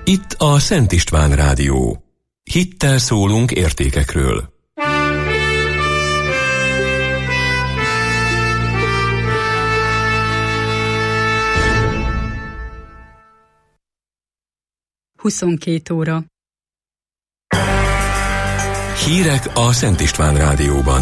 Itt a Szent István Rádió. Hittel szólunk értékekről. (22 óra). Hírek a Szent István Rádióban.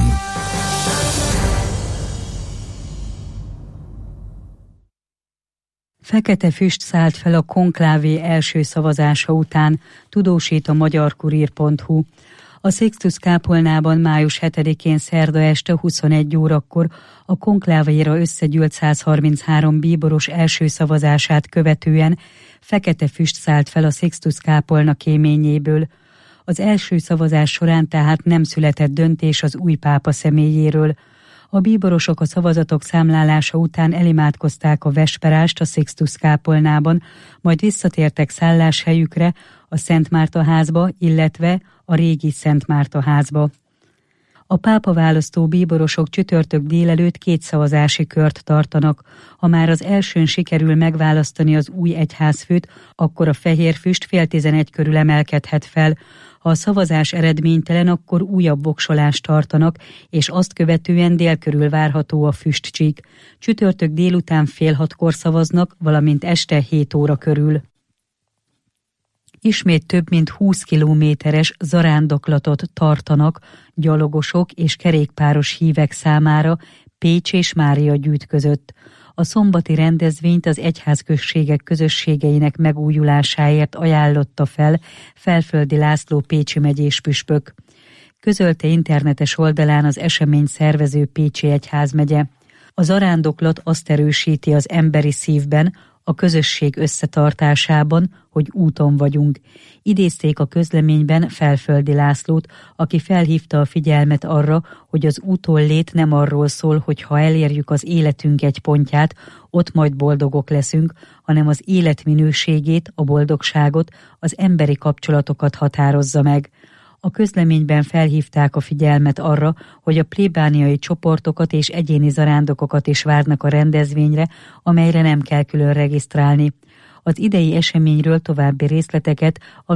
Fekete füst szállt fel a konklávé első szavazása után, tudósít a magyarkurír.hu. A Sixtus kápolnában május 7-én szerda este 21 órakor a konklávéra összegyűlt 133 bíboros első szavazását követően fekete füst szállt fel a Sixtus kápolna kéményéből. Az első szavazás során tehát nem született döntés az új pápa személyéről. A bíborosok a szavazatok számlálása után elimádkozták a vesperást a Sixtus kápolnában, majd visszatértek szálláshelyükre, a Szent Márta házba, illetve a régi Szent Márta házba. A pápaválasztó bíborosok csütörtök délelőtt 2 szavazási kört tartanak. Ha már az elsőn sikerül megválasztani az új egyházfőt, akkor a fehér füst 10:30 körül emelkedhet fel. Ha a szavazás eredménytelen, akkor újabb voksolást tartanak, és azt követően dél körül várható a füstcsík. Csütörtök délután 5:30 szavaznak, valamint este 7 óra körül. Ismét több mint 20 kilométeres zarándoklatot tartanak gyalogosok és kerékpáros hívek számára Pécs és Máriagyűjt között. A szombati rendezvényt az egyházközségek közösségeinek megújulásáért ajánlotta fel Felföldi László pécsi megyés püspök. Közölte internetes oldalán az esemény szervező Pécsi Egyházmegye. A zarándoklat azt erősíti az emberi szívben, a közösség összetartásában, hogy úton vagyunk. Idézték a közleményben Felföldi Lászlót, aki felhívta a figyelmet arra, hogy az útonlét nem arról szól, hogy ha elérjük az életünk egy pontját, ott majd boldogok leszünk, hanem az életminőségét, a boldogságot, az emberi kapcsolatokat határozza meg. A közleményben felhívták a figyelmet arra, hogy a plébániai csoportokat és egyéni zarándokokat is várnak a rendezvényre, amelyre nem kell külön regisztrálni. Az idei eseményről további részleteket a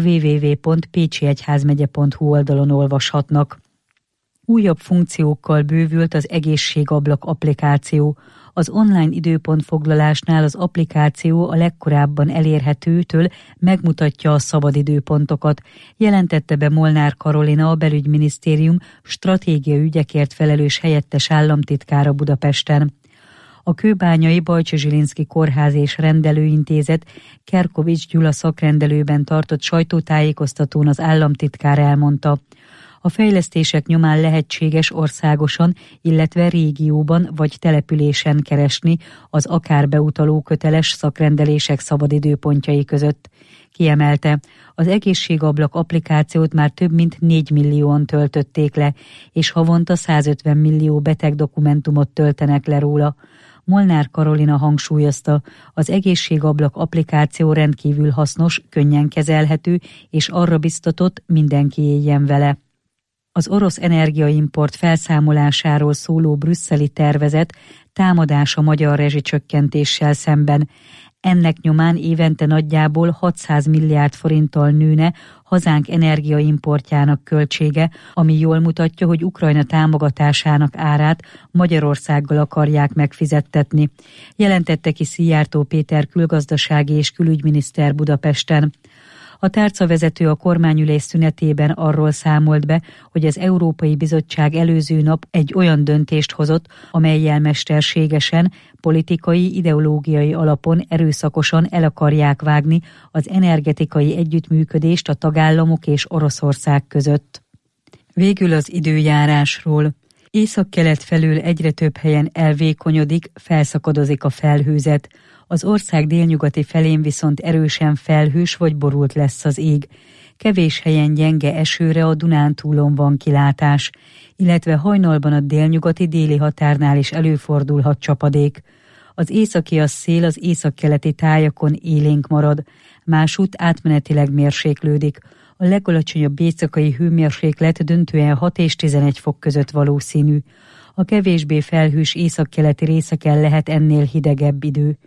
www.pécsiegyházmegye.hu oldalon olvashatnak. Újabb funkciókkal bővült az egészségablak applikáció. Az online időpontfoglalásnál az applikáció a legkorábban elérhetőtől megmutatja a szabadidőpontokat, jelentette be Molnár Karolina, a Belügyminisztérium stratégiai ügyekért felelős helyettes államtitkára Budapesten. A kőbányai Bajcsi Zsilinszky Kórház és Rendelőintézet Kerkovics Gyula szakrendelőben tartott sajtótájékoztatón az államtitkár elmondta: a fejlesztések nyomán lehetséges országosan, illetve régióban vagy településen keresni az akár beutaló köteles szakrendelések szabadidőpontjai között. Kiemelte, az egészségablak applikációt már több mint 4 millióan töltötték le, és havonta 150 millió betegdokumentumot töltenek le róla. Molnár Karolina hangsúlyozta, az egészségablak applikáció rendkívül hasznos, könnyen kezelhető, és arra biztatott, mindenki éljen vele. Az orosz energiaimport felszámolásáról szóló brüsszeli tervezet támadás a magyar rezsicsökkentéssel szemben. Ennek nyomán évente nagyjából 600 milliárd forinttal nőne hazánk energiaimportjának költsége, ami jól mutatja, hogy Ukrajna támogatásának árát Magyarországgal akarják megfizettetni, jelentette ki Szijjártó Péter külgazdasági és külügyminiszter Budapesten. A tárcavezető a kormányülés szünetében arról számolt be, hogy az Európai Bizottság előző nap egy olyan döntést hozott, amellyel mesterségesen, politikai, ideológiai alapon erőszakosan el akarják vágni az energetikai együttműködést a tagállamok és Oroszország között. Végül az időjárásról. Északkelet felől egyre több helyen elvékonyodik, felszakadozik a felhőzet. Az ország délnyugati felén viszont erősen felhős vagy borult lesz az ég. Kevés helyen gyenge esőre a Dunántúlon van kilátás, illetve hajnalban a délnyugati déli határnál is előfordulhat csapadék. Az északias szél az északkeleti tájakon élénk marad, másút átmenetileg mérséklődik. A legalacsonyabb éjszakai hőmérséklet döntően 6 és 11 fok között valószínű. A kevésbé felhős északkeleti részeken lehet ennél hidegebb idő.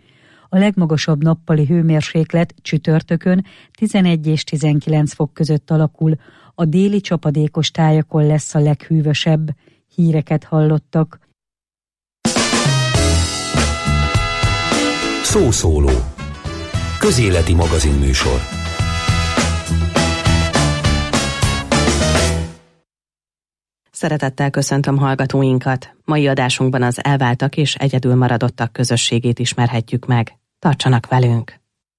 A legmagasabb nappali hőmérséklet csütörtökön 11 és 19 fok között alakul, a déli csapadékos tájakon lesz a leghűvösebb. Híreket hallottak. Szószóló. Közéleti magazinműsor. Szeretettel köszöntöm hallgatóinkat. Mai adásunkban az elváltak és egyedül maradottak közösségét ismerhetjük meg. Tartsanak velünk!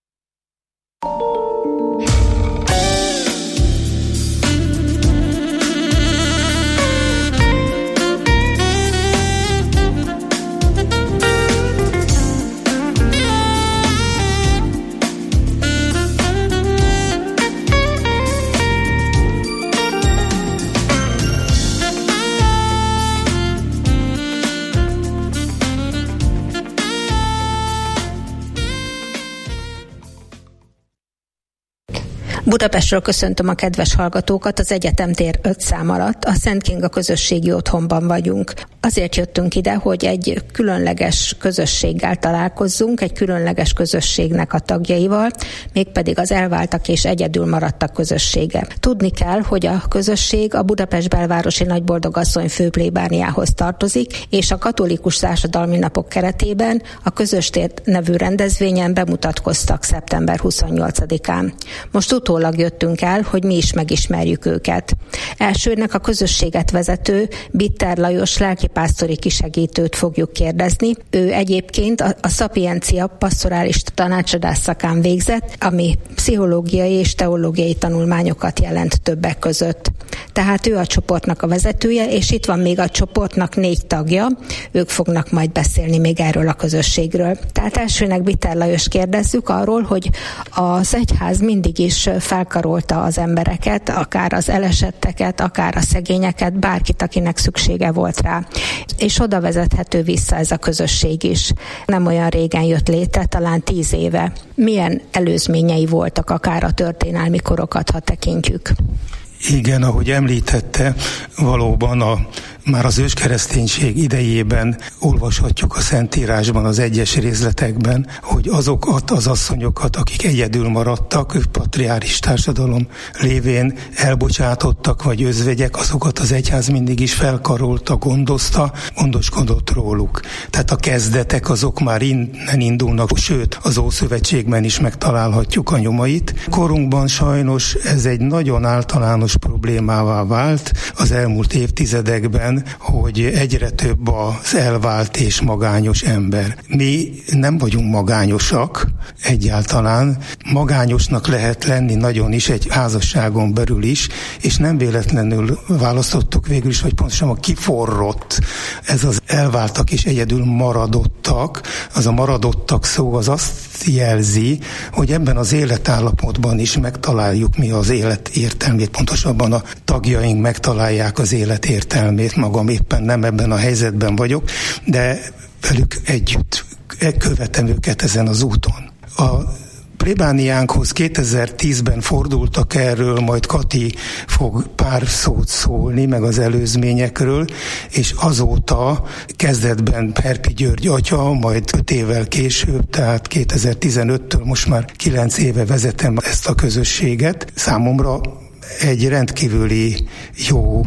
Budapestről köszöntöm a kedves hallgatókat, az Egyetemtér 5 szám alatt, a Szent Kinga közösségi otthonban vagyunk. Azért jöttünk ide, hogy egy különleges közösséggel találkozzunk, egy különleges közösségnek a tagjaival, mégpedig az elváltak és egyedül maradtak közössége. Tudni kell, hogy a közösség a Budapest belvárosi Nagyboldogasszony főplébániához tartozik, és a katolikus társadalmi napok keretében a Közöstér nevű rendezvényen bemutatkoztak szeptember 28-án. Most utólag jöttünk el, hogy mi is megismerjük őket. Elsőnek a közösséget vezető Bitter Lajos lelkipásztori kisegítőt fogjuk kérdezni. Ő egyébként a Szapiencia pastorális tanácsadás szakán végzett, ami pszichológiai és teológiai tanulmányokat jelent többek között. Tehát ő a csoportnak a vezetője, és itt van még a csoportnak 4 tagja, ők fognak majd beszélni még erről a közösségről. Tehát elsőnek Bitter Lajos kérdezzük arról, hogy az egyház mindig is felkarolta az embereket, akár az elesetteket, akár a szegényeket, bárkit, akinek szüksége volt rá. És oda vezethető vissza ez a közösség is. Nem olyan régen jött létre, talán 10 éve. Milyen előzményei voltak, akár a történelmi korokat, ha tekintjük? Igen, ahogy említette, valóban már az őskereszténység idejében olvashatjuk a Szentírásban, az egyes részletekben, hogy azokat az asszonyokat, akik egyedül maradtak, patriáris társadalom lévén elbocsátottak vagy özvegyek, azokat az egyház mindig is felkarolta, gondozta, gondoskodott róluk. Tehát a kezdetek azok már innen indulnak, sőt az Ószövetségben is megtalálhatjuk a nyomait. Korunkban sajnos ez egy nagyon általános problémává vált az elmúlt évtizedekben, hogy egyre több az elvált és magányos ember. Mi nem vagyunk magányosak egyáltalán. Magányosnak lehet lenni nagyon is egy házasságon belül is, és nem véletlenül választottuk végül is, hogy pontosabban kiforrott ez az elváltak és egyedül maradottak. Az a maradottak szó az azt jelzi, hogy ebben az életállapotban is megtaláljuk mi az élet értelmét, pontosabban a tagjaink megtalálják az élet értelmét. Magam éppen nem ebben a helyzetben vagyok, de velük együtt követem őket ezen az úton. A plébániánkhoz 2010-ben fordultak erről, majd Kati fog pár szót szólni, meg az előzményekről, és azóta kezdetben Herpi György atya, majd 5 évvel később, tehát 2015-től most már 9 éve vezetem ezt a közösséget. Számomra egy rendkívüli jó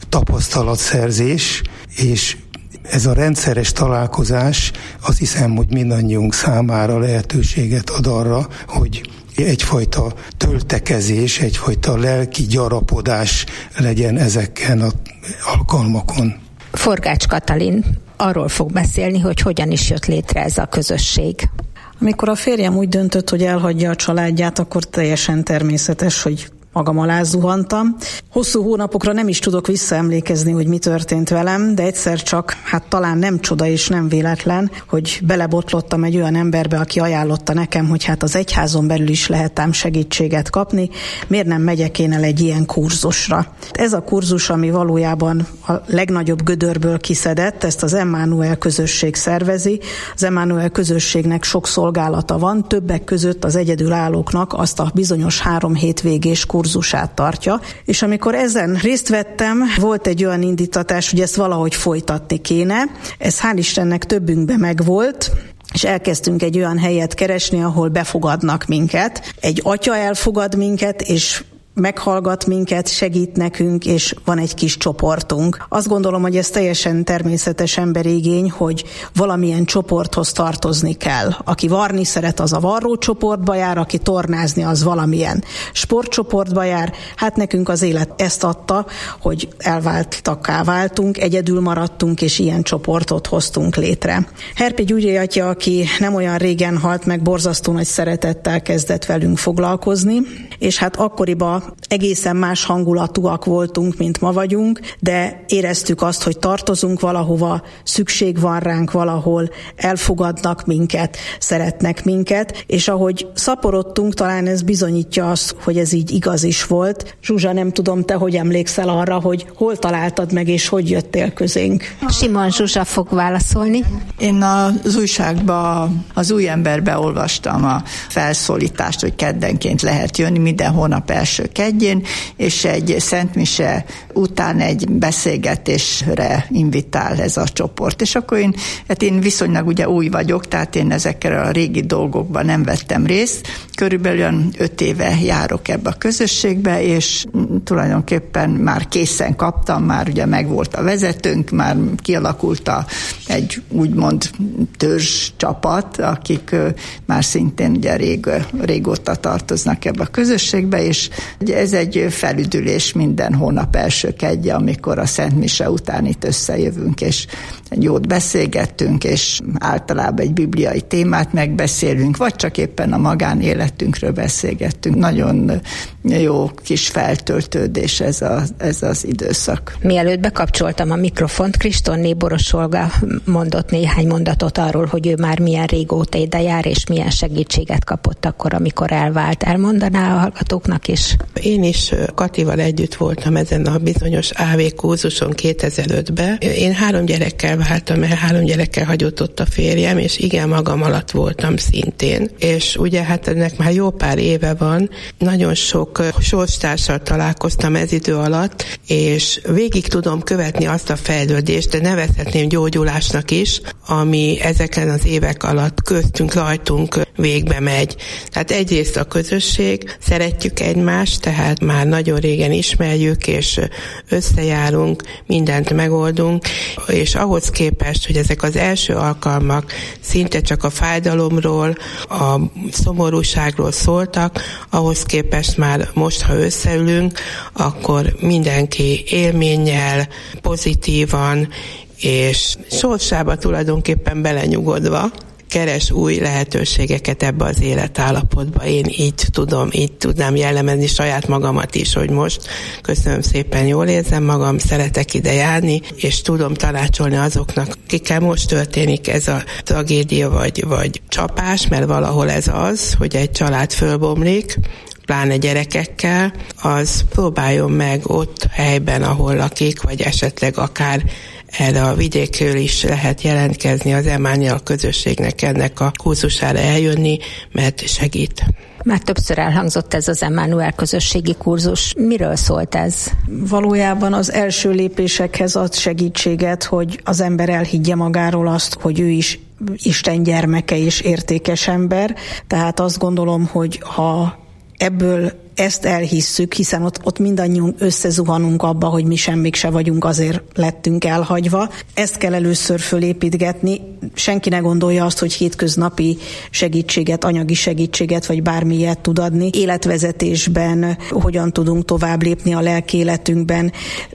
tapasztalatszerzés, és ez a rendszeres találkozás azt hiszem, hogy mindannyiunk számára lehetőséget ad arra, hogy egyfajta töltekezés, egyfajta lelki gyarapodás legyen ezeken az alkalmakon. Forgács Katalin arról fog beszélni, hogy hogyan is jött létre ez a közösség. Amikor a férjem úgy döntött, hogy elhagyja a családját, akkor teljesen természetes, hogy magam alá zuhantam. Hosszú hónapokra nem is tudok visszaemlékezni, hogy mi történt velem, de egyszer csak, talán nem csoda és nem véletlen, hogy belebotlottam egy olyan emberbe, aki ajánlotta nekem, hogy az egyházon belül is lehet ám segítséget kapni, miért nem megyek én el egy ilyen kurzusra. Ez a kurzus, ami valójában a legnagyobb gödörből kiszedett, ezt az Emmanuel közösség szervezi. Az Emmanuel közösségnek sok szolgálata van, többek között az egyedülállóknak azt a bizonyos 3 hétvégés kurzusát tartja, és amikor ezen részt vettem, volt egy olyan indítatás, hogy ezt valahogy folytatni kéne. Ez hál' Istennek többünkbe megvolt, és elkezdtünk egy olyan helyet keresni, ahol befogadnak minket. Egy atya elfogad minket, és meghallgat minket, segít nekünk, és van egy kis csoportunk. Azt gondolom, hogy ez teljesen természetes emberigény, hogy valamilyen csoporthoz tartozni kell. Aki varni szeret, az a varró csoportba jár, aki tornázni, az valamilyen sportcsoportba jár. Hát nekünk az élet ezt adta, hogy elváltakká váltunk, egyedül maradtunk, és ilyen csoportot hoztunk létre. Herpi Gyuri atya, aki nem olyan régen halt meg, borzasztó nagy szeretettel kezdett velünk foglalkozni, és hát akkoriban egészen más hangulatúak voltunk, mint ma vagyunk, de éreztük azt, hogy tartozunk valahova, szükség van ránk valahol, elfogadnak minket, szeretnek minket, és ahogy szaporodtunk, talán ez bizonyítja azt, hogy ez így igaz is volt. Zsuzsa, nem tudom, te hogy emlékszel arra, hogy hol találtad meg, és hogy jöttél közénk? Simon Zsuzsa fog válaszolni. Én az újságban, az Új Emberbe olvastam a felszólítást, hogy keddenként lehet jönni, minden hónap első kedjén, és egy szentmise után egy beszélgetésre invitál ez a csoport. És akkor én viszonylag ugye új vagyok, tehát én ezekkel a régi dolgokban nem vettem részt. Körülbelül 5 éve járok ebbe a közösségbe, és tulajdonképpen már készen kaptam, már ugye megvolt a vezetőnk, már kialakult egy úgymond törzs csapat, akik már szintén ugye régóta tartoznak ebbe a közösségbe, és ez egy felüdülés minden hónap első kedje, amikor a Szent Mise után itt összejövünk, és jót beszélgettünk, és általában egy bibliai témát megbeszélünk, vagy csak éppen a magánéletünkről beszélgettünk. Nagyon jó kis feltöltődés ez az időszak. Mielőtt bekapcsoltam a mikrofont, Kristónné Boros Olga mondott néhány mondatot arról, hogy ő már milyen régóta ide jár, és milyen segítséget kapott akkor, amikor elvált. Elmondaná a hallgatóknak is? Én is Katival együtt voltam ezen a bizonyos AV kurzuson 2005-ben. Én 3 gyerekkel váltam, mert 3 gyerekkel hagyott ott a férjem, és igen, magam alatt voltam szintén. És ugye hát ennek már jó pár éve van, nagyon sok sorstársal találkoztam ez idő alatt, és végig tudom követni azt a fejlődést, de nevezhetném gyógyulásnak is, ami ezeken az évek alatt köztünk, rajtunk végbe megy. Tehát egyrészt a közösség, szeretjük egymást, tehát már nagyon régen ismerjük, és összejárunk, mindent megoldunk, és ahhoz képest, hogy ezek az első alkalmak szinte csak a fájdalomról, a szomorúságról szóltak, ahhoz képest már most, ha összeülünk, akkor mindenki élménnyel, pozitívan, és sorsába tulajdonképpen belenyugodva keres új lehetőségeket ebbe az életállapotba. Én így tudnám jellemezni saját magamat is, hogy most köszönöm szépen, jól érzem magam, szeretek ide járni, és tudom tanácsolni azoknak, akikkel most történik ez a tragédia vagy csapás, mert valahol ez az, hogy egy család fölbomlik, pláne gyerekekkel, az próbáljon meg ott helyben, ahol lakik, vagy esetleg akár erre a vidékről is lehet jelentkezni az Emmanuel közösségnek, ennek a kurzusára eljönni, mert segít. Már többször elhangzott ez az Emmanuel közösségi kurzus. Miről szólt ez? Valójában az első lépésekhez ad segítséget, hogy az ember elhiggye magáról azt, hogy ő is Isten gyermeke és értékes ember. Tehát azt gondolom, hogy ha ebből ezt elhisszük, hiszen ott mindannyian összezuhanunk abba, hogy mi semmik se vagyunk, azért lettünk elhagyva. Ezt kell először fölépítgetni. Senki ne gondolja azt, hogy hétköznapi segítséget, anyagi segítséget, vagy bármilyet tud adni. Életvezetésben hogyan tudunk tovább lépni a lelki életünkben,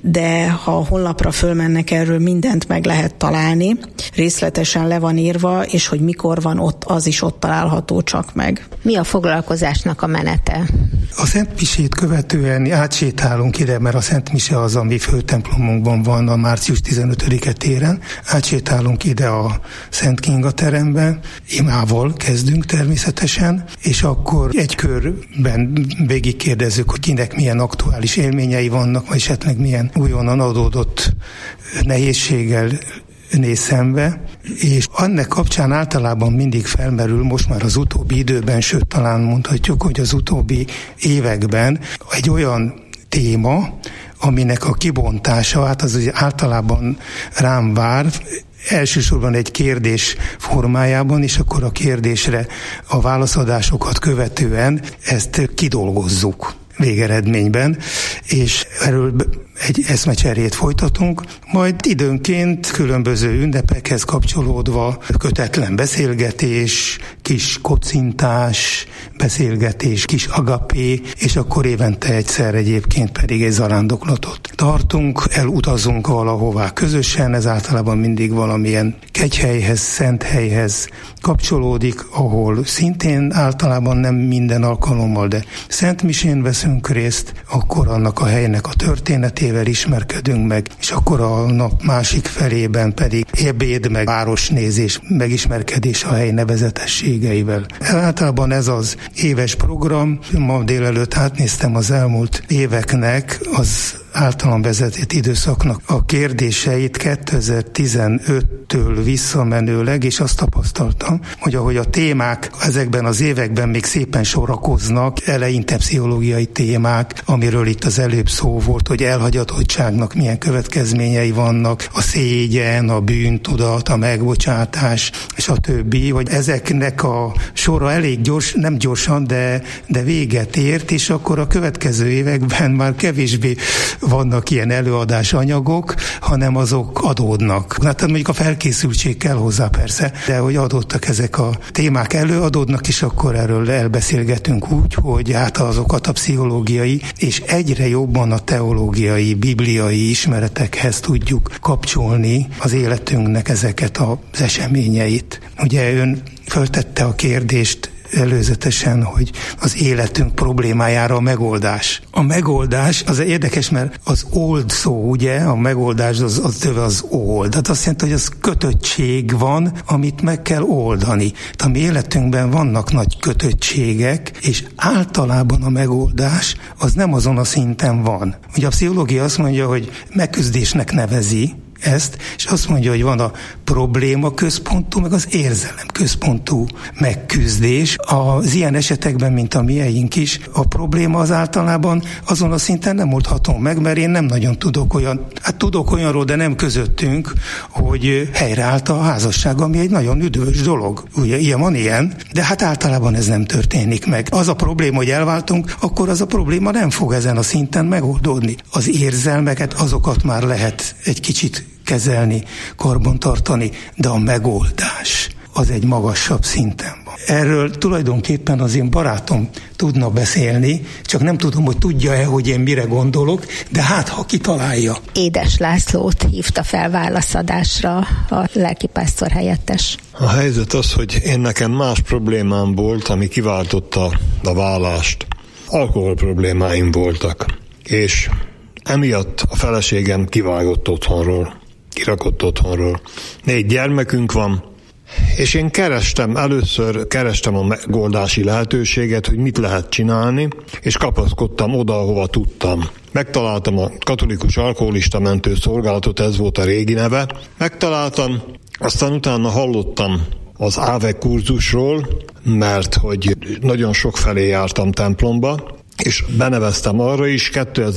de ha a honlapra fölmennek, erről mindent meg lehet találni. Részletesen le van írva, és hogy mikor van ott, az is ott található csak meg. Mi a foglalkozásnak a menete? A Szent Misét követően átsétálunk ide, mert a Szent Mise az, ami főtemplomunkban van a március 15-e téren. Átsétálunk ide a Szent Kinga terembe, imával kezdünk természetesen, és akkor egy körben végigkérdezzük, hogy kinek milyen aktuális élményei vannak, vagy esetleg milyen újonnan adódott nehézséggel néz szembe, és annak kapcsán általában mindig felmerül, most már az utóbbi időben, sőt talán mondhatjuk, hogy az utóbbi években egy olyan téma, aminek a kibontása, hát az általában rám vár, elsősorban egy kérdés formájában, és akkor a kérdésre a válaszadásokat követően ezt kidolgozzuk végeredményben, és erről egy eszmecserét folytatunk, majd időnként különböző ünnepekhez kapcsolódva kötetlen beszélgetés, kis kocintás, beszélgetés, kis agapé, és akkor évente egyszer egyébként pedig egy zarándoklatot tartunk, elutazunk valahová közösen, ez általában mindig valamilyen kegyhelyhez, szent helyhez kapcsolódik, ahol szintén általában nem minden alkalommal, de szentmisén veszünk részt, akkor annak a helynek a történetével ismerkedünk meg, és akkor a nap másik felében pedig ebéd, meg városnézés, megismerkedés a hely nevezetességeivel. Általában ez az éves program. Ma délelőtt átnéztem az elmúlt éveknek az általam vezetett időszaknak a kérdéseit 2015-től visszamenőleg, és azt tapasztaltam, hogy ahogy a témák ezekben az években még szépen sorakoznak, eleinte pszichológiai témák, amiről itt az előbb szó volt, hogy elhagyatottságnak milyen következményei vannak, a szégyen, a bűntudat, a megbocsátás, és a többi, hogy ezeknek a sora elég gyors, nem gyorsan, de véget ért, és akkor a következő években már kevésbé vannak ilyen előadásanyagok, hanem azok adódnak. Hát mondjuk a felkészültség kell hozzá persze, de hogy adódtak ezek a témák, előadódnak, és akkor erről elbeszélgetünk úgy, hogy hát azokat a pszichológiai és egyre jobban a teológiai, bibliai ismeretekhez tudjuk kapcsolni az életünknek ezeket az eseményeit. Ugye ön föltette a kérdést előzetesen, hogy az életünk problémájára a megoldás. A megoldás az érdekes, mert az old szó, ugye, a megoldás az old. Tehát azt jelenti, hogy az kötöttség van, amit meg kell oldani. Tehát a mi életünkben vannak nagy kötöttségek, és általában a megoldás az nem azon a szinten van. Ugye a pszichológia azt mondja, hogy megküzdésnek nevezi ezt, és azt mondja, hogy van a probléma központú, meg az érzelem központú megküzdés. Az ilyen esetekben, mint a mieink is, a probléma az általában azon a szinten nem oldható meg, mert én nem nagyon tudok olyanról, de nem közöttünk, hogy helyreállt a házasság, ami egy nagyon üdvös dolog. Ugye, ilyen van ilyen, de hát általában ez nem történik meg. Az a probléma, hogy elváltunk, akkor az a probléma nem fog ezen a szinten megoldódni. Az érzelmeket, azokat már lehet egy kicsit kezelni, karbantartani, de a megoldás az egy magasabb szinten van. Erről tulajdonképpen az én barátom tudna beszélni, csak nem tudom, hogy tudja-e, hogy én mire gondolok, de hát, ha kitalálja. Édes Lászlót hívta fel válaszadásra a lelkipásztor helyettes. A helyzet az, hogy én nekem más problémám volt, ami kiváltotta a válást. Alkohol problémáim voltak, és emiatt a feleségem kivágott otthonról, kirakott otthonról. 4 gyermekünk van, és én először kerestem a megoldási lehetőséget, hogy mit lehet csinálni, és kapaszkodtam oda, ahova tudtam. Megtaláltam a Katolikus Alkoholista Mentő Szolgálatot, ez volt a régi neve. Megtaláltam, aztán utána hallottam az AVE kurzusról, mert hogy nagyon sok felé jártam templomba, és beneveztem arra is,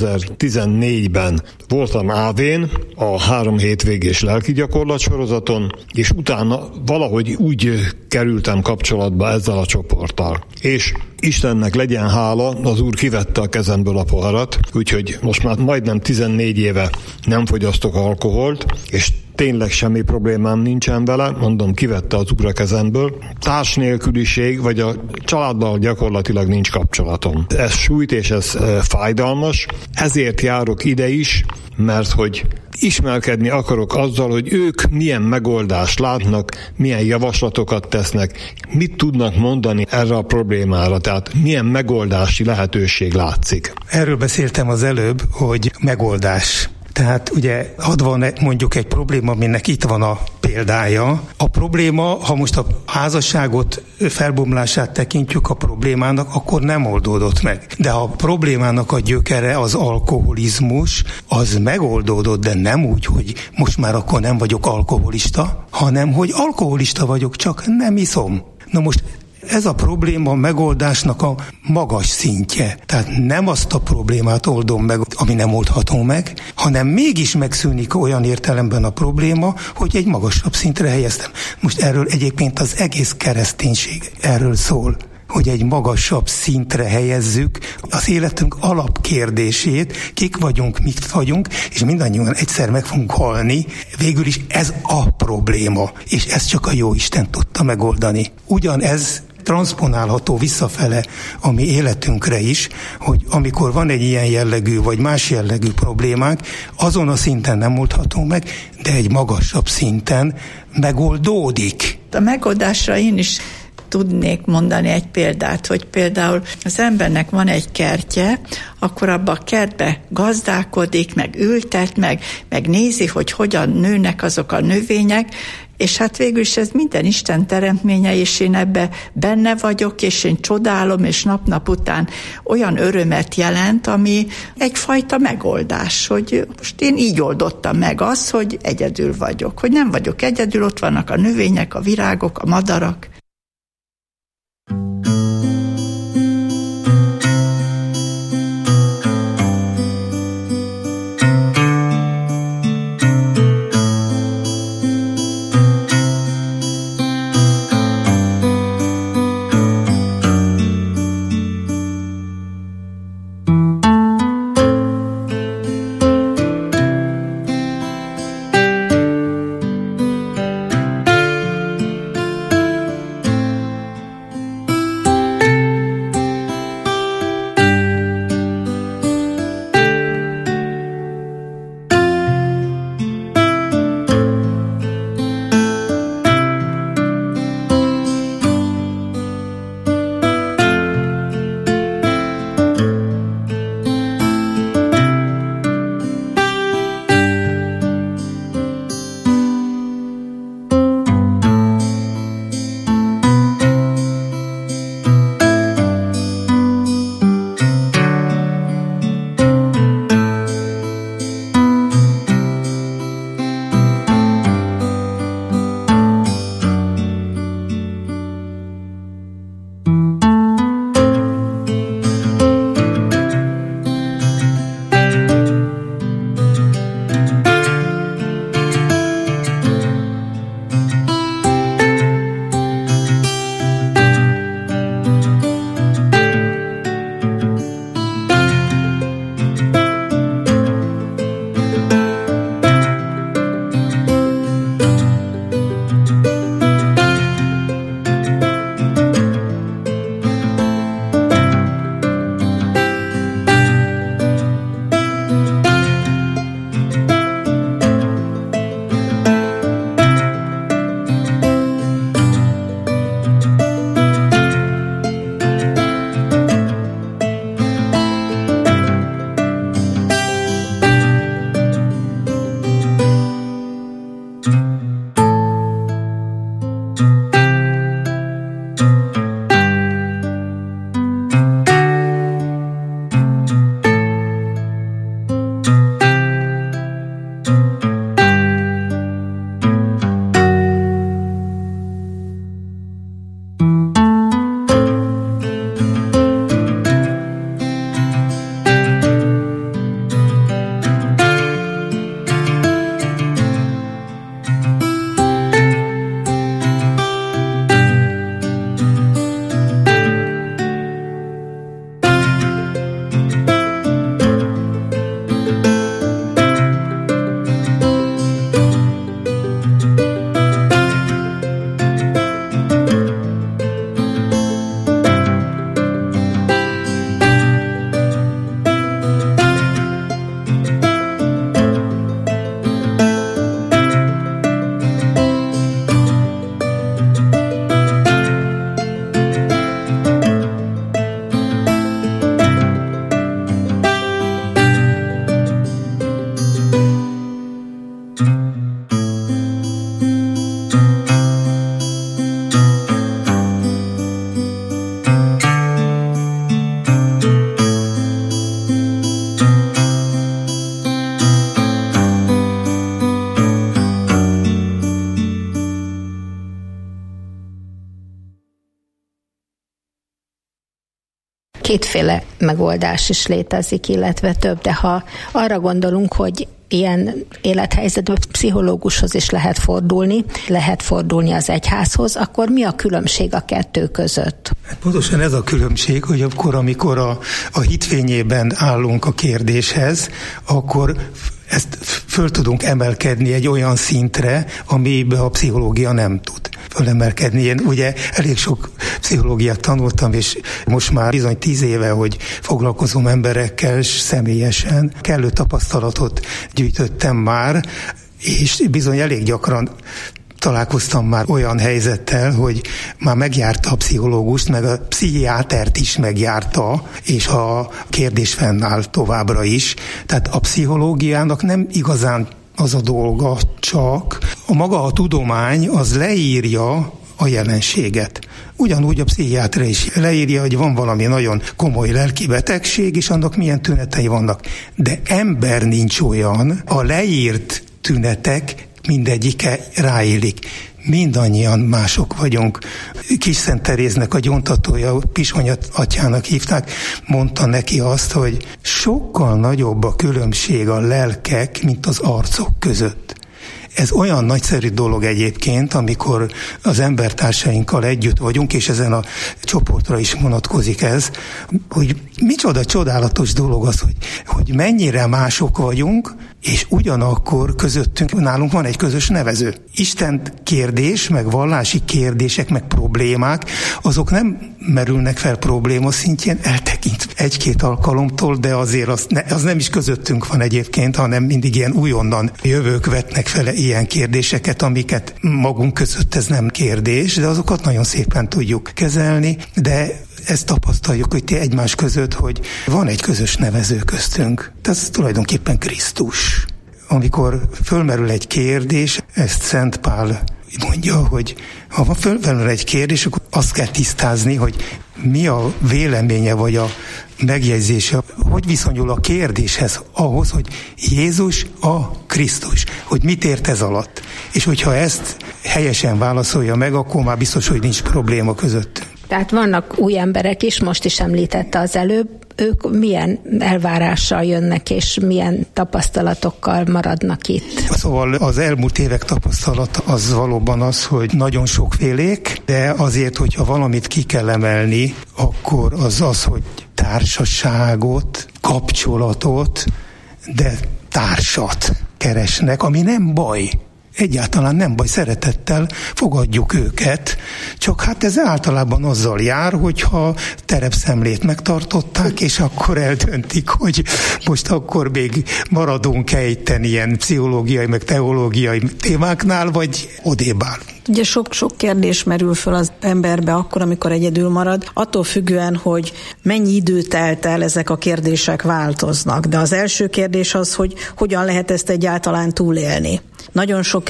2014-ben voltam AV-n, a 3 hétvégés lelki gyakorlat sorozaton, és utána valahogy úgy kerültem kapcsolatba ezzel a csoporttal. És Istennek legyen hála, az Úr kivette a kezemből a poharat, úgyhogy most már majdnem 14 éve nem fogyasztok alkoholt, és tényleg semmi problémám nincsen vele, mondom, kivette az Úr a kezemből. Társnélküliség, vagy a családdal gyakorlatilag nincs kapcsolatom. Ez sújt és ez fájdalmas, ezért járok ide is, mert hogy ismerkedni akarok azzal, hogy ők milyen megoldást látnak, milyen javaslatokat tesznek, mit tudnak mondani erre a problémára, tehát milyen megoldási lehetőség látszik. Erről beszéltem az előbb, hogy megoldás. Tehát ugye van mondjuk egy probléma, aminek itt van a példája. A probléma, ha most a házasságot felbomlását tekintjük a problémának, akkor nem oldódott meg. De ha a problémának a gyökere az alkoholizmus, az megoldódott, de nem úgy, hogy most már akkor nem vagyok alkoholista, hanem hogy alkoholista vagyok, csak nem iszom. Na most Ez a probléma megoldásnak a magas szintje. Tehát nem azt a problémát oldom meg, ami nem oldható meg, hanem mégis megszűnik olyan értelemben a probléma, hogy egy magasabb szintre helyeztem. Most erről egyébként az egész kereszténység erről szól, hogy egy magasabb szintre helyezzük az életünk alapkérdését, kik vagyunk, mit vagyunk, és mindannyian egyszer meg fogunk halni. Végül is ez a probléma, és ezt csak a Jóisten tudta megoldani. Ugyanez transponálható visszafele a mi életünkre is, hogy amikor van egy ilyen jellegű vagy más jellegű problémánk, azon a szinten nem oldható meg, de egy magasabb szinten megoldódik. A megoldásra én is tudnék mondani egy példát, hogy például az embernek van egy kertje, akkor abba a kertbe gazdálkodik, meg ültet, meg nézi, hogy hogyan nőnek azok a növények, és hát végül is ez minden Isten teremtménye, és én ebbe benne vagyok, és én csodálom, és nap-nap után olyan örömet jelent, ami egyfajta megoldás, hogy most én így oldottam meg azt, hogy egyedül vagyok, hogy nem vagyok egyedül, ott vannak a növények, a virágok, a madarak. Kétféle megoldás is létezik, illetve több, de ha arra gondolunk, hogy ilyen élethelyzetben pszichológushoz is lehet fordulni az egyházhoz, akkor mi a különbség a kettő között? Hát pontosan ez a különbség, hogy akkor, amikor a hitvényében állunk a kérdéshez, akkor ezt föl tudunk emelkedni egy olyan szintre, amiben a pszichológia nem tud fölemelkedni. Én ugye elég sok pszichológiát tanultam, és most már bizony 10 éve, hogy foglalkozom emberekkel személyesen, kellő tapasztalatot gyűjtöttem már, és bizony elég gyakran találkoztam már olyan helyzettel, hogy már megjárta a pszichológust, meg a pszichiátert is megjárta, és a kérdés fennáll továbbra is. Tehát a pszichológiának nem igazán az a dolga, csak a tudomány az leírja a jelenséget. Ugyanúgy a pszichiáter is leírja, hogy van valami nagyon komoly lelki betegség, és annak milyen tünetei vannak. De ember nincs olyan, a leírt tünetek mindegyike ráillik. Mindannyian mások vagyunk. Kis Szent Teréznek a gyóntatója, Pisony atyának hívták, mondta neki azt, hogy sokkal nagyobb a különbség a lelkek, mint az arcok között. Ez olyan nagyszerű dolog egyébként, amikor az embertársainkkal együtt vagyunk, és ezen a csoportra is vonatkozik ez, hogy micsoda csodálatos dolog az, hogy mennyire mások vagyunk, és ugyanakkor közöttünk, nálunk van egy közös nevező. Isten kérdés, meg vallási kérdések, meg problémák, azok nem merülnek fel probléma szintjén, eltekintve egy-két alkalomtól, de azért az nem is közöttünk van egyébként, hanem mindig ilyen újonnan jövők vetnek fel ilyen kérdéseket, amiket magunk között ez nem kérdés, de azokat nagyon szépen tudjuk kezelni, de ezt tapasztaljuk, hogy egymás között, hogy van egy közös nevező köztünk. Tehát ez tulajdonképpen Krisztus. Amikor fölmerül egy kérdés, ezt Szent Pál mondja, hogy ha fölmerül egy kérdés, akkor azt kell tisztázni, hogy mi a véleménye vagy a megjegyzése, hogy viszonyul a kérdéshez ahhoz, hogy Jézus a Krisztus, hogy mit ért ez alatt. És hogyha ezt helyesen válaszolja meg, akkor már biztos, hogy nincs probléma között. Tehát vannak új emberek is, most is említette az előbb, ők milyen elvárással jönnek, és milyen tapasztalatokkal maradnak itt? Szóval az elmúlt évek tapasztalata az valóban az, hogy nagyon sokfélék, de azért, hogyha valamit ki kell emelni, akkor az, hogy társaságot, kapcsolatot, de társat keresnek, ami nem baj. Egyáltalán nem baj, szeretettel fogadjuk őket, csak hát ez általában azzal jár, hogyha terepszemlét megtartották, és akkor eldöntik, hogy most akkor még maradunk-e itten ilyen pszichológiai, meg teológiai témáknál, vagy odébb állunk. Ugye sok kérdés merül föl az emberbe akkor, amikor egyedül marad, attól függően, hogy mennyi idő telt el, ezek a kérdések változnak. De az első kérdés az, hogy hogyan lehet ezt egyáltalán túlélni. Nagyon sok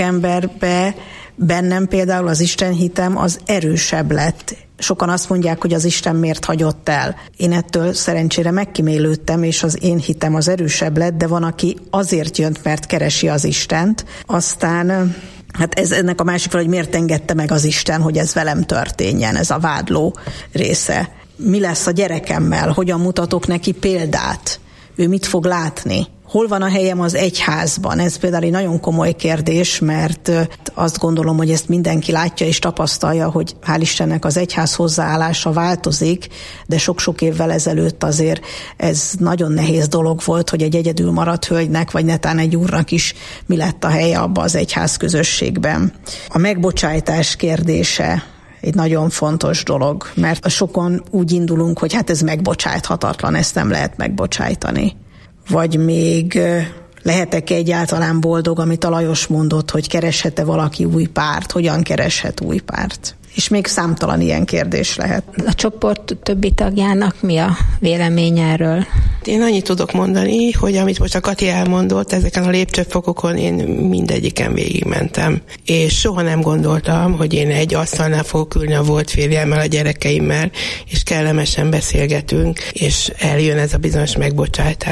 bennem például az istenhitem az erősebb lett. Sokan azt mondják, hogy az Isten miért hagyott el. Én ettől szerencsére megkímélődtem, és az én hitem az erősebb lett, de van, aki azért jön, mert keresi az Istent. Aztán hát ez ennek a másik fel, hogy miért engedte meg az Isten, hogy ez velem történjen, ez a vádló része. Mi lesz a gyerekemmel? Hogyan mutatok neki példát? Ő mit fog látni? Hol van a helyem az egyházban? Ez például egy nagyon komoly kérdés, mert azt gondolom, hogy ezt mindenki látja és tapasztalja, hogy hál' Istennek az egyház hozzáállása változik, de sok-sok évvel ezelőtt azért ez nagyon nehéz dolog volt, hogy egy egyedül maradt hölgynek, vagy netán egy úrnak is mi lett a helye abba az egyház közösségben. A megbocsájtás kérdése egy nagyon fontos dolog, mert sokan úgy indulunk, hogy hát ez megbocsájthatatlan, ezt nem lehet megbocsájtani. Vagy még lehetek egyáltalán boldog, amit a Lajos mondott, hogy kereshet-e valaki új párt, hogyan kereshet új párt. És még számtalan ilyen kérdés lehet. A csoport többi tagjának mi a vélemény erről? Én annyit tudok mondani, hogy amit most a Kati elmondott, ezeken a lépcsőfokokon én mindegyiken végigmentem. És soha nem gondoltam, hogy én egy asztalnál fogok ülni a volt férjemmel, a gyerekeimmel, és kellemesen beszélgetünk, és eljön ez a bizonyos megbocsátás.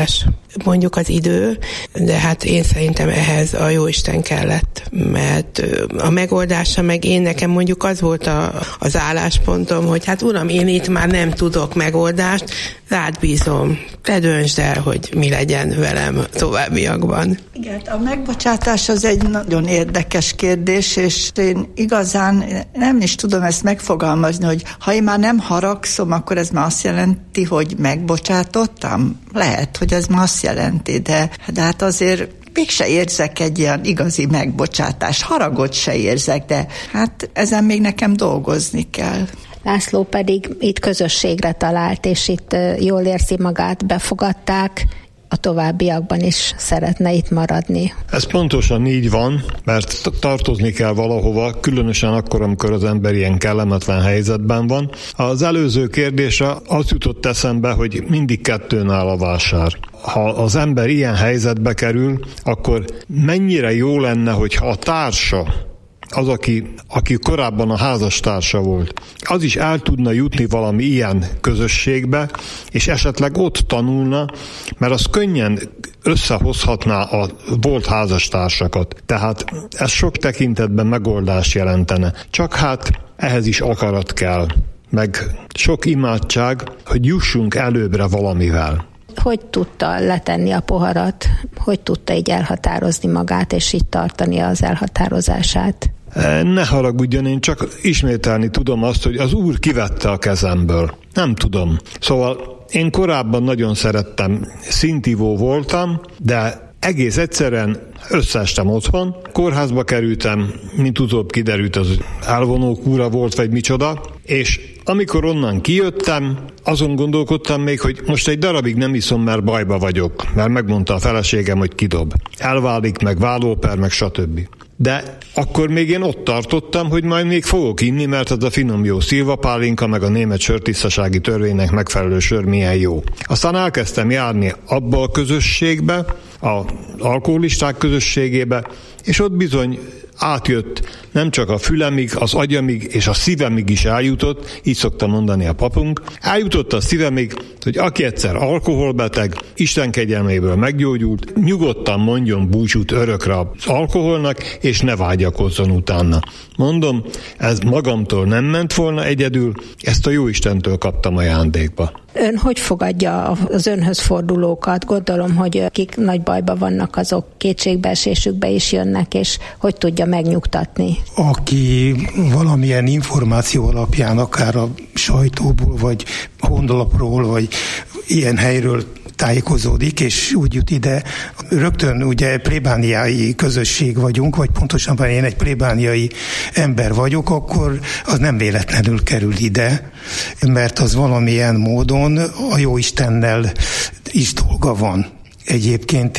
mondjuk az idő, de hát én szerintem ehhez a Jóisten kellett, mert a megoldása meg nekem mondjuk az volt az álláspontom, hogy hát Uram, én itt már nem tudok megoldást, rád bízom, te döntsd el, hogy mi legyen velem továbbiakban. Igen, a megbocsátás az egy nagyon érdekes kérdés, és én igazán nem is tudom ezt megfogalmazni, hogy ha én már nem haragszom, akkor ez már azt jelenti, hogy megbocsátottam? Lehet, hogy ez már azt jelenti, de hát azért mégse érzek egy ilyen igazi megbocsátást. Haragot se érzek, de hát ezen még nekem dolgozni kell. László pedig itt közösségre talált, és itt jól érzi magát, befogadták, a továbbiakban is szeretne itt maradni. Ez pontosan így van, mert tartozni kell valahova, különösen akkor, amikor az ember ilyen kellemetlen helyzetben van. Az előző kérdésre az jutott eszembe, hogy mindig kettőn áll a vásár. Ha az ember ilyen helyzetbe kerül, akkor mennyire jó lenne, hogyha a társa, az, aki korábban a házastársa volt, az is el tudna jutni valami ilyen közösségbe, és esetleg ott tanulna, mert az könnyen összehozhatná a volt házastársakat. Tehát ez sok tekintetben megoldást jelentene. Csak hát ehhez is akarat kell, meg sok imádság, hogy jussunk előbbre valamivel. Hogy tudta letenni a poharat? Hogy tudta így elhatározni magát, és így tartani az elhatározását? Ne haragudjon, én csak ismételni tudom azt, hogy az Úr kivette a kezemből. Nem tudom. Szóval én korábban nagyon szerettem, szintívó voltam, de egész egyszerűen összeestem otthon, kórházba kerültem, mint utóbb kiderült, az elvonó kúra volt, vagy micsoda, és amikor onnan kijöttem, azon gondolkodtam még, hogy most egy darabig nem iszom, mert bajba vagyok, mert megmondta a feleségem, hogy kidob. Elválik, meg vállóper, meg stb. De akkor még én ott tartottam, hogy majd még fogok inni, mert az a finom jó szilvapálinka, meg a német sörtisztasági törvénynek megfelelő sör milyen jó. Aztán elkezdtem járni abba a közösségbe, az alkoholisták közösségébe, és ott bizony átjött nem csak a fülemig, az agyamig és a szívemig is eljutott, így szokta mondani a papunk, eljutott a szívemig, hogy aki egyszer alkoholbeteg, Isten kegyelméből meggyógyult, nyugodtan mondjon búcsút örökre az alkoholnak, és ne vágyakozzon utána. Mondom, ez magamtól nem ment volna egyedül, ezt a Jóistentől kaptam ajándékba. Ön hogy fogadja az önhöz fordulókat? Gondolom, hogy akik nagy bajban vannak, azok kétségbeesésükbe is jönnek, és hogy tudja megnyugtatni? Aki valamilyen információ alapján, akár a sajtóból, vagy honlapról, vagy ilyen helyről tájékozódik, és úgy jut ide. Rögtön ugye plébániai közösség vagyunk, vagy pontosabban én egy plébániai ember vagyok, akkor az nem véletlenül kerül ide, mert az valamilyen módon a Jóistennel is dolga van egyébként,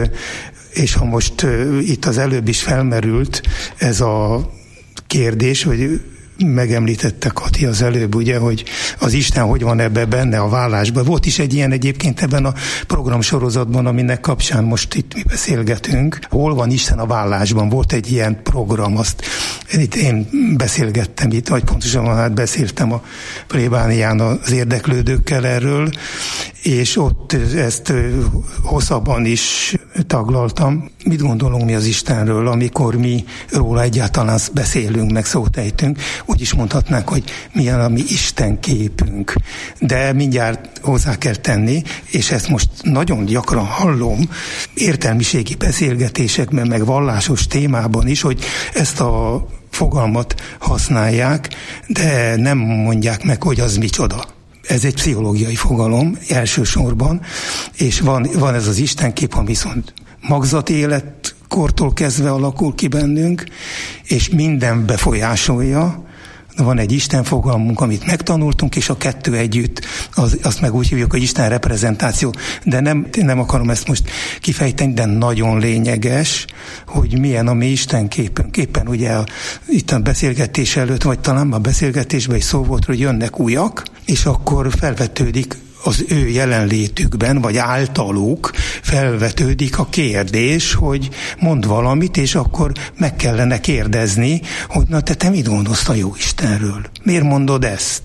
és ha most itt az előbb is felmerült ez a kérdés, hogy megemlítette Kati az előbb, ugye, hogy az Isten hogy van ebben benne a vállásban. Volt is egy ilyen egyébként ebben a programsorozatban, aminek kapcsán most itt mi beszélgetünk. Hol van Isten a vállásban? Volt egy ilyen program, azt itt én beszélgettem itt, vagy pontosabban hát beszéltem a plébánián az érdeklődőkkel erről, és ott ezt hosszabban is taglaltam. Mit gondolunk mi az Istenről, amikor mi róla egyáltalán beszélünk, meg szót ejtünk? Úgy is mondhatnánk, hogy milyen a mi Isten képünk. De mindjárt hozzá kell tenni, és ezt most nagyon gyakran hallom értelmiségi beszélgetésekben, meg vallásos témában is, hogy ezt a fogalmat használják, de nem mondják meg, hogy az micsoda. Ez egy pszichológiai fogalom elsősorban, és van ez az Istenkép, ami viszont magzati életkortól kezdve alakul ki bennünk, és minden befolyásolja. Van egy Isten fogalmunk, amit megtanultunk, és a kettő együtt, azt meg úgy hívjuk, hogy Isten reprezentáció. De nem akarom ezt most kifejteni, de nagyon lényeges, hogy milyen a mi Isten képünk. Éppen ugye itt a beszélgetés előtt, vagy talán a beszélgetésben is szó volt, hogy jönnek újak, és akkor felvetődik az ő jelenlétükben, vagy általuk felvetődik a kérdés, hogy mond valamit, és akkor meg kellene kérdezni, hogy na te mit gondolsz a Jóistenről? Miért mondod ezt?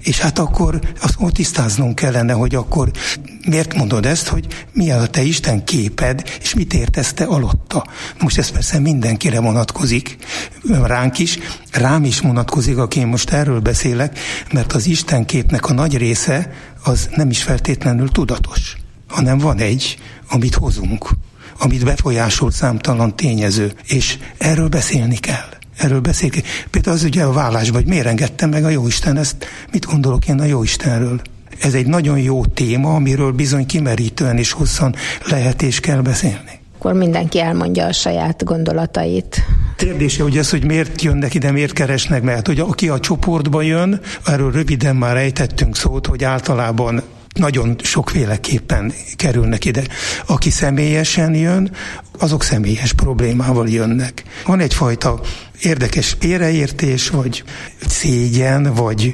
És hát akkor azt tisztáznunk kellene, hogy akkor miért mondod ezt, hogy milyen a te Isten képed, és mit értesz te alatta. Most ez persze mindenkire vonatkozik, ránk is, rám is vonatkozik, aki én most erről beszélek, mert az Isten képnek a nagy része az nem is feltétlenül tudatos, hanem van egy, amit hozunk, amit befolyásol számtalan tényező, és erről beszélni kell. Például az ugye a vállásban, hogy miért engedtem meg a Jóisten ezt, mit gondolok én a Jóistenről. Ez egy nagyon jó téma, amiről bizony kimerítően és hosszan lehet és kell beszélni. Akkor mindenki elmondja a saját gondolatait. Kérdése ugye ez, hogy miért jönnek ide, miért keresnek, mert hogy aki a csoportba jön, erről röviden már ejtettünk szót, hogy általában nagyon sokféleképpen kerülnek ide. Aki személyesen jön, azok személyes problémával jönnek. Van egyfajta érdekes félreértés, vagy szégyen, vagy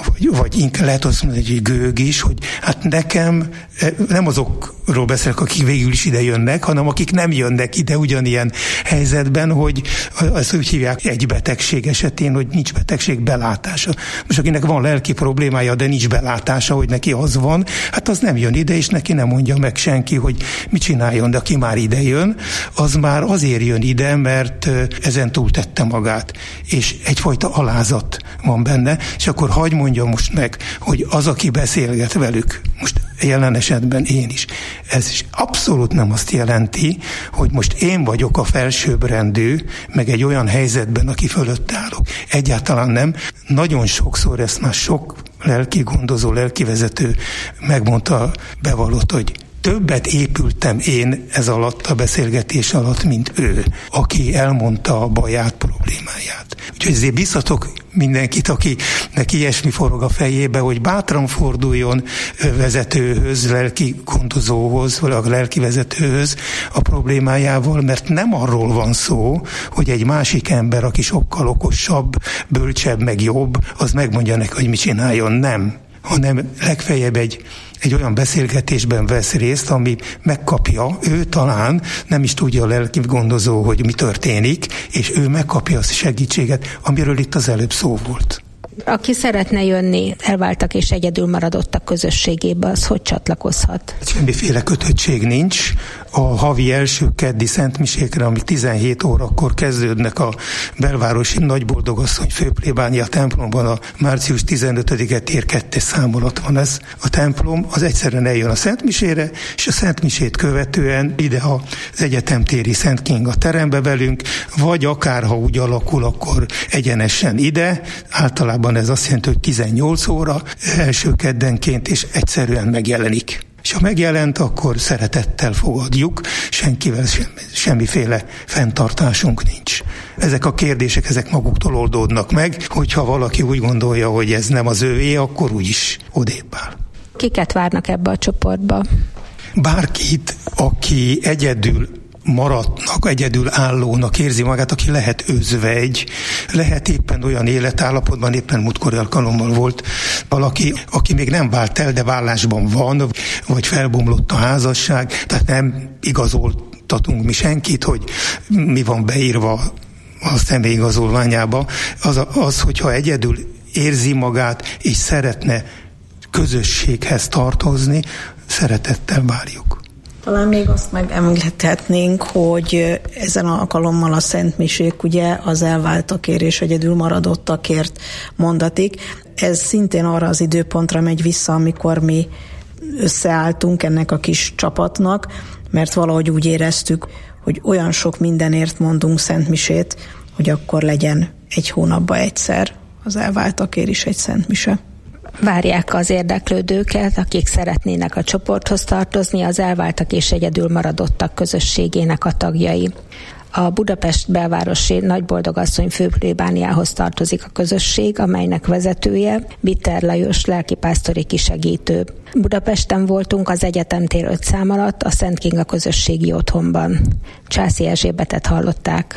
lehet azt mondani, hogy gőg is, hogy hát nekem nem azokról beszélek, akik végül is ide jönnek, hanem akik nem jönnek ide ugyanilyen helyzetben, hogy azt úgy hívják egy betegség esetén, hogy nincs betegség belátása. Most akinek van lelki problémája, de nincs belátása, hogy neki az van, hát az nem jön ide, és neki nem mondja meg senki, hogy mit csináljon, de aki már ide jön, az már azért jön ide, mert ezen túltette magát, és egyfajta alázat van benne, és akkor hadd mondjam most meg, hogy az, aki beszélget velük, most jelen esetben én is, ez is abszolút nem azt jelenti, hogy most én vagyok a felsőbbrendű, meg egy olyan helyzetben, aki fölött állok. Egyáltalán nem. Nagyon sokszor ezt már sok lelki gondozó, lelkivezető megmondta, bevallott, hogy többet épültem én ez alatt, a beszélgetés alatt, mint ő, aki elmondta a baját, problémáját. Úgyhogy ezért biztatok mindenkit, akinek ilyesmi forog a fejébe, hogy bátran forduljon vezetőhöz, lelki gondozóhoz, vagy a lelki vezetőhöz a problémájával, mert nem arról van szó, hogy egy másik ember, aki sokkal okosabb, bölcsebb, meg jobb, az megmondja neki, hogy mit csináljon. Nem. Hanem legfeljebb egy olyan beszélgetésben vesz részt, ami megkapja, ő talán nem is tudja a lelki gondozó, hogy mi történik, és ő megkapja a segítséget, amiről itt az előbb szó volt. Aki szeretne jönni, elváltak és egyedül maradottak közösségébe, az hogy csatlakozhat? Semmiféle kötöttség nincs. A havi első keddi szentmisékre, amik 17 órakor kezdődnek a belvárosi Nagyboldogasszony főplébánia templomban, a március 15-e tér 2 szám alatt van ez a templom, az egyszerűen eljön a szentmisére, és a szentmisét követően ide az egyetemtéri Szent Kinga terembe velünk, vagy akár, ha úgy alakul, akkor egyenesen ide, általában ez azt jelenti, hogy 18 óra első keddenként, és egyszerűen megjelenik. És ha megjelent, akkor szeretettel fogadjuk, senkivel semmiféle fenntartásunk nincs. Ezek a kérdések, ezek maguktól oldódnak meg, hogyha valaki úgy gondolja, hogy ez nem az övé, akkor úgyis odébb áll. Kiket várnak ebbe a csoportba? Bárkit, aki egyedül maradnak, egyedül állónak érzi magát, aki lehet özvegy, lehet éppen olyan életállapotban, éppen múltkori alkalommal volt valaki, aki még nem vált el, de vállásban van, vagy felbomlott a házasság, tehát nem igazoltatunk mi senkit, hogy mi van beírva a személyigazolványába. Az, hogyha egyedül érzi magát, és szeretne közösséghez tartozni, szeretettel várjuk. Talán még azt megemlíthetnénk, hogy ezen alkalommal a szentmisék ugye az elváltakért és egyedül maradottakért mondatik. Ez szintén arra az időpontra megy vissza, amikor mi összeálltunk ennek a kis csapatnak, mert valahogy úgy éreztük, hogy olyan sok mindenért mondunk szentmisét, hogy akkor legyen egy hónapban egyszer az elváltakért is egy szentmise. Várják az érdeklődőket, akik szeretnének a csoporthoz tartozni, az elváltak és egyedül maradottak közösségének a tagjai. A Budapest belvárosi Nagyboldogasszony főplébániához tartozik a közösség, amelynek vezetője Bitter Lajos lelkipásztori kisegítő. Budapesten voltunk az Egyetemtér 5 szám alatt a Szent Kinga közösségi otthonban. Császi Erzsébetet hallották.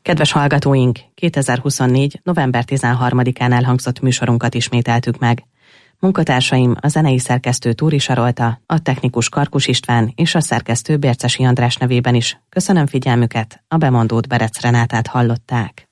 Kedves hallgatóink, 2024. november 13-án elhangzott műsorunkat ismételtük meg. Munkatársaim a zenei szerkesztő Túri Sarolta, a technikus Karkus István és a szerkesztő Bércesi András nevében is. Köszönöm figyelmüket, a bemondót Berec Renátát hallották.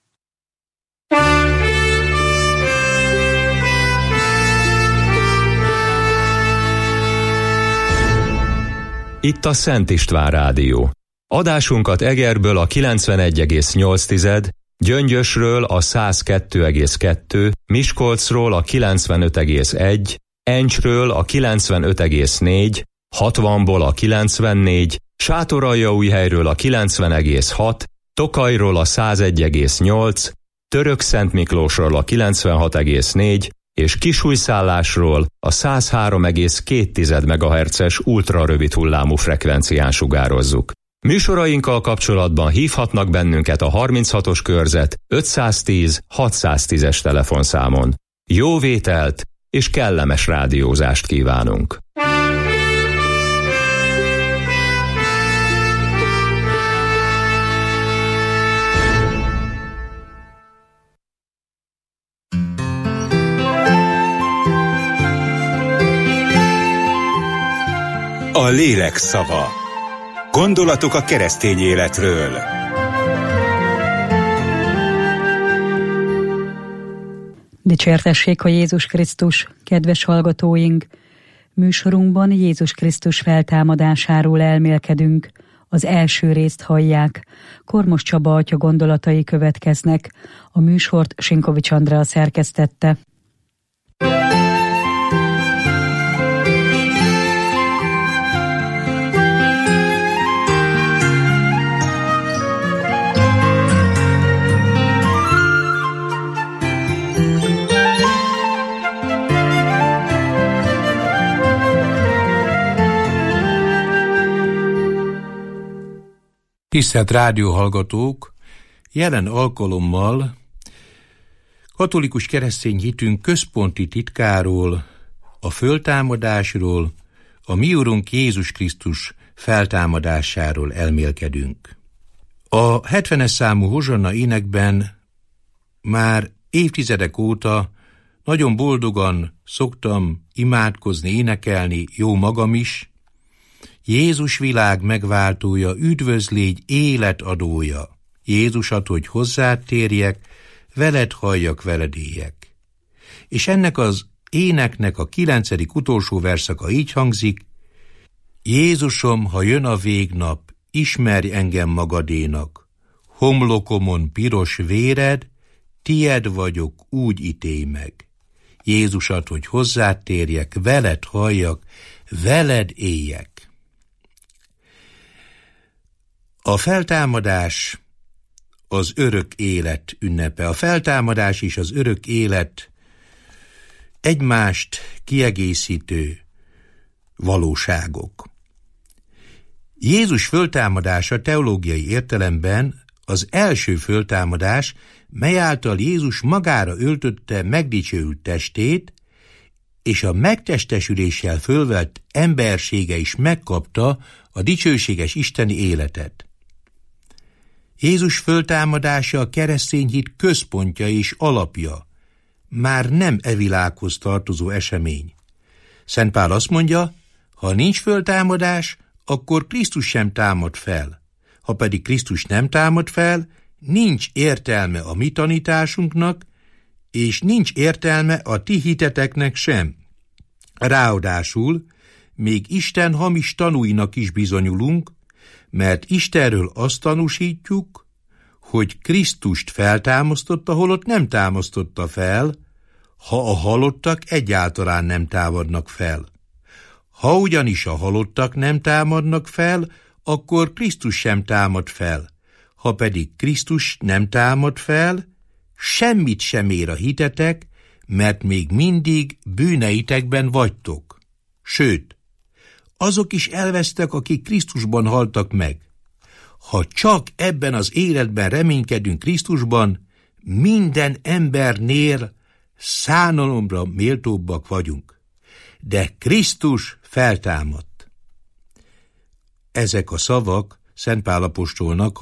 Itt a Szent István Rádió. Adásunkat Egerből a 91,8, Gyöngyösről a 102,2, Miskolcról a 95,1, Encsről a 95,4, 60-ból a 94, Sátoraljaújhelyről a 90,6, Tokajról a 101,8, Törökszentmiklósról a 96,4 és Kisújszállásról a 103,2 MHz-es ultrarövid hullámú frekvencián sugározzuk. Műsorainkkal kapcsolatban hívhatnak bennünket a 36-os körzet 510 610-es telefonszámon. Jó vételt és kellemes rádiózást kívánunk! A lélek szava. Gondolatok a keresztény életről. Dicsértessék a Jézus Krisztus, kedves hallgatóink! Műsorunkban Jézus Krisztus feltámadásáról elmélkedünk. Az első részt hallják. Kormos Csaba atya gondolatai következnek. A műsort Sinkovics Andrea szerkesztette. Tisztelt rádióhallgatók! Jelen alkalommal katolikus keresztény hitünk központi titkáról, a föltámadásról, a mi Urunk Jézus Krisztus feltámadásáról elmélkedünk. A 70-es számú hozsanna énekben már évtizedek óta nagyon boldogan szoktam imádkozni, énekelni, jó magam is. Jézus világ megváltója, üdvözlégy életadója. Jézusat, hogy hozzád térjek, veled halljak, veled éljek. És ennek az éneknek a 9. utolsó verszaka így hangzik: Jézusom, ha jön a végnap, ismerj engem magadénak. Homlokomon piros véred, tied vagyok, úgy ítélj meg. Jézusat, hogy hozzád térjek, veled halljak, veled éljek. A feltámadás az örök élet ünnepe. A feltámadás és az örök élet egymást kiegészítő valóságok. Jézus föltámadása teológiai értelemben az első föltámadás, mely által Jézus magára öltötte megdicsőült testét, és a megtestesüléssel fölvett embersége is megkapta a dicsőséges isteni életet. Jézus föltámadása a keresztény hit központja és alapja, már nem e világhoz tartozó esemény. Szent Pál azt mondja, ha nincs föltámadás, akkor Krisztus sem támad fel. Ha pedig Krisztus nem támad fel, nincs értelme a mi tanításunknak, és nincs értelme a ti hiteteknek sem. Ráadásul még Isten hamis tanúinak is bizonyulunk, mert Istenről azt tanúsítjuk, hogy Krisztust feltámasztotta, holott nem támasztotta fel, ha a halottak egyáltalán nem támadnak fel. Ha ugyanis a halottak nem támadnak fel, akkor Krisztus sem támad fel. Ha pedig Krisztus nem támad fel, semmit sem ér a hitetek, mert még mindig bűneitekben vagytok. Sőt, azok is elvesztek, akik Krisztusban haltak meg. Ha csak ebben az életben reménykedünk Krisztusban, minden embernél szánalomra méltóbbak vagyunk. De Krisztus feltámadt. Ezek a szavak Szent Pál apostolnak a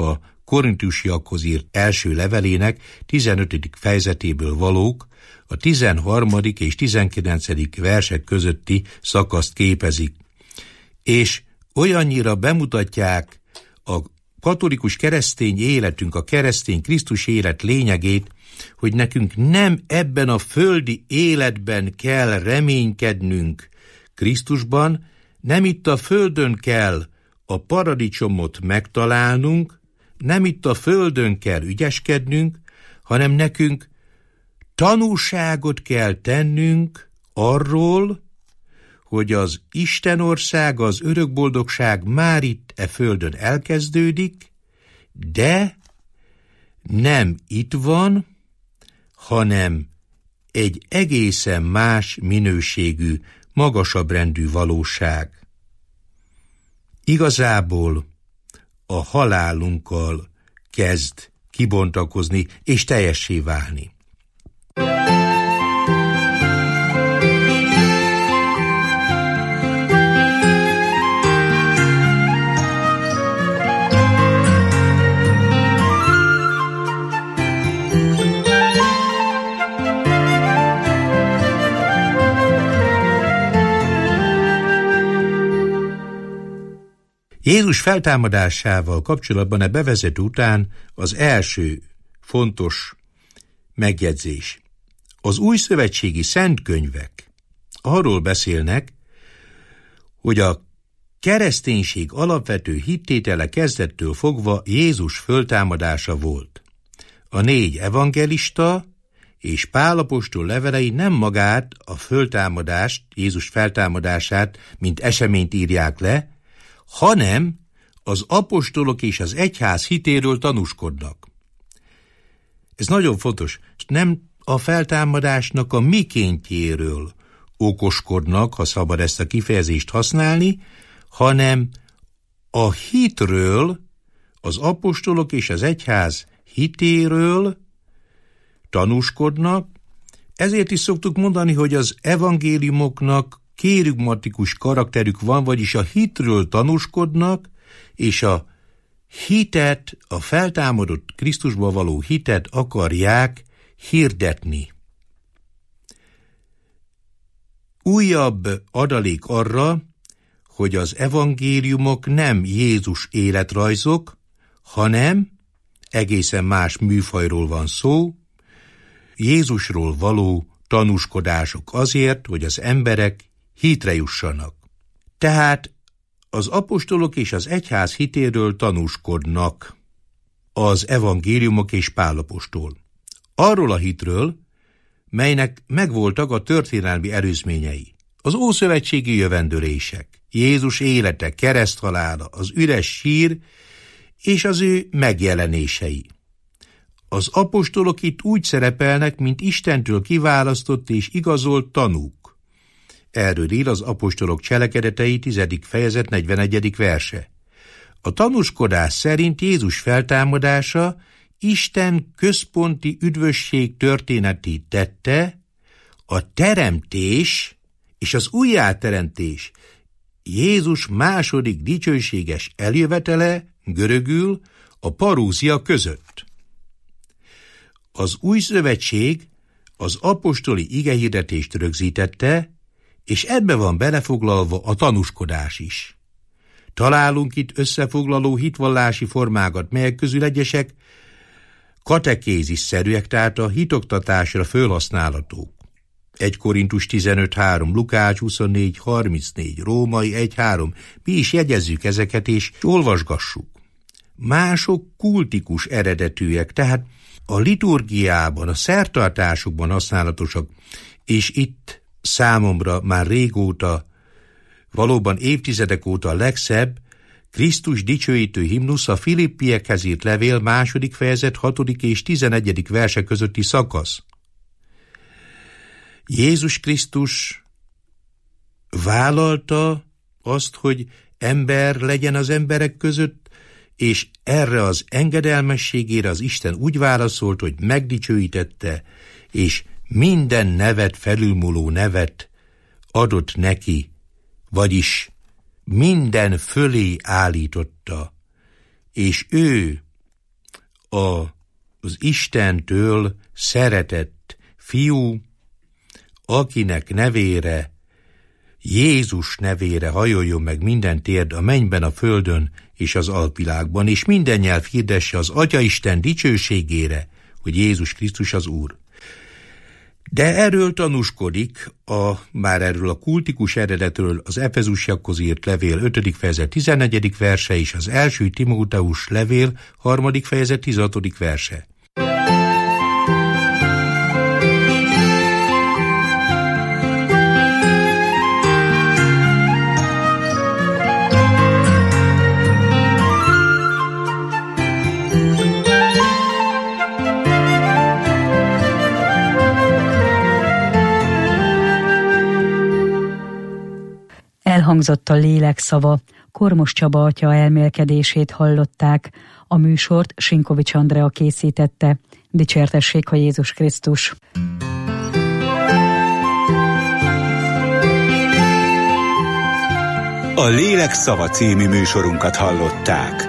korintusiakhoz írt első levelének 15. fejezetéből valók, a 13. és 19. versek közötti szakaszt képezik, és olyannyira bemutatják a katolikus keresztény életünk, a keresztény Krisztus élet lényegét, hogy nekünk nem ebben a földi életben kell reménykednünk Krisztusban, nem itt a földön kell a paradicsomot megtalálnunk, nem itt a földön kell ügyeskednünk, hanem nekünk tanúságot kell tennünk arról, hogy az Istenország, az örökboldogság már itt e földön elkezdődik, de nem itt van, hanem egy egészen más minőségű, magasabb rendű valóság. Igazából a halálunkkal kezd kibontakozni és teljessé válni. Jézus feltámadásával kapcsolatban a bevezető után az első fontos megjegyzés. Az újszövetségi szentkönyvek arról beszélnek, hogy a kereszténység alapvető hittétele kezdettől fogva Jézus föltámadása volt. A 4 evangelista és Pál apostol levelei nem magát, a föltámadást, Jézus feltámadását, mint eseményt írják le, hanem az apostolok és az egyház hitéről tanúskodnak. Ez nagyon fontos. Nem a feltámadásnak a mikéntjéről okoskodnak, ha szabad ezt a kifejezést használni, hanem a hitről, az apostolok és az egyház hitéről tanúskodnak. Ezért is szoktuk mondani, hogy az evangéliumoknak kérigmatikus karakterük van, vagyis a hitről tanúskodnak, és a hitet, a feltámadott Krisztusba való hitet akarják hirdetni. Újabb adalék arra, hogy az evangéliumok nem Jézus életrajzok, hanem egészen más műfajról van szó, Jézusról való tanúskodások azért, hogy az emberek hitre jussanak. Tehát az apostolok és az egyház hitéről tanúskodnak az evangéliumok és Pál apostol. Arról a hitről, melynek megvoltak a történelmi előzményei, az ószövetségi jövendőlések, Jézus élete, kereszthalála, az üres sír és az ő megjelenései. Az apostolok itt úgy szerepelnek, mint Istentől kiválasztott és igazolt tanúk. Erről ír az apostolok cselekedetei 10. fejezet 41. verse. A tanúskodás szerint Jézus feltámadása Isten központi üdvösség történetét tette, a teremtés és az újjáteremtés Jézus második dicsőséges eljövetele, görögül a parózia között. Az új szövetség az apostoli igehirdetést rögzítette, és ebbe van belefoglalva a tanúskodás is. Találunk itt összefoglaló hitvallási formákat, melyek közül egyesek katekézis-szerűek, tehát a hitoktatásra fölhasználhatók. 1 Korintus 15.3, Lukács 24.34, Római 1.3. Mi is jegyezzük ezeket és olvasgassuk. Mások kultikus eredetűek, tehát a liturgiában, a szertartásukban használatosak, és itt számomra már régóta, valóban évtizedek óta a legszebb Krisztus dicsőítő himnusz a Filippiekhez írt levél 2. fejezet 6. és 11. verse közötti szakasz. Jézus Krisztus vállalta azt, hogy ember legyen az emberek között, és erre az engedelmességére az Isten úgy válaszolt, hogy megdicsőítette, és minden nevet felülmúló nevet adott neki, vagyis minden fölé állította, és ő az Istentől szeretett fiú, akinek nevére, Jézus nevére hajoljon meg minden térd a mennyben, a földön és az alvilágban, és minden nyelv hirdesse az Atyaisten dicsőségére, hogy Jézus Krisztus az Úr. De erről tanúskodik már erről a kultikus eredetről az Efezusiakhoz írt levél 5. fejezet 14. verse és az 1. Timóteus levél 3. fejezet 16. verse. Elhangzott a lélek szava, Kormos Csaba atya elmélkedését hallották, a műsort Sinkovics Andrea készítette. Dicsértessék a Jézus Krisztus! A Lélek szava című műsorunkat hallották.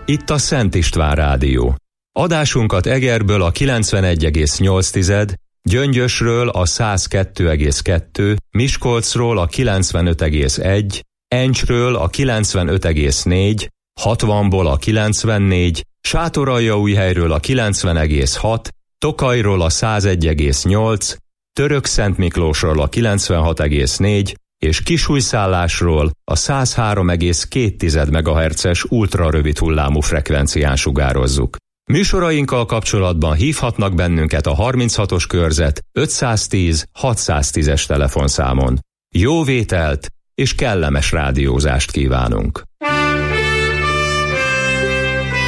itt a Szent István Rádió. Adásunkat Egerből a 91,8, Gyöngyösről a 102,2, Miskolcról a 95,1, Encsről a 95,4, 60-ból a 94, Sátoraljaújhelyről a 90,6, Tokajról a 101,8, Törökszentmiklósról a 96,4 és Kisújszállásról a 103,2 MHz-es ultrarövid hullámú frekvencián sugározzuk. Műsorainkkal kapcsolatban hívhatnak bennünket a 36-os körzet 510 610-es telefonszámon. Jó vételt és kellemes rádiózást kívánunk!